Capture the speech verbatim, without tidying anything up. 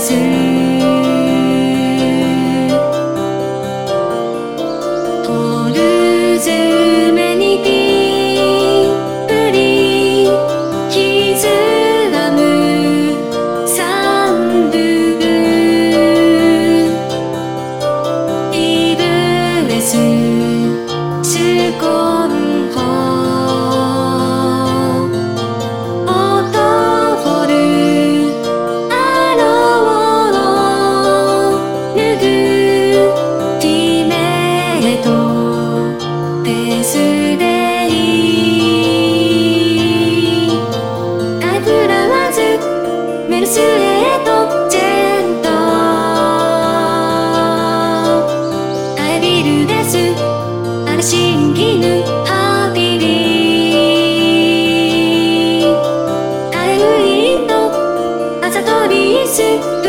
すホル詰めにピップリ刻むサンドゥイブレススコンホメルスエとジェントアイビルですあれ新絹ハピリアイウィンド朝飛びす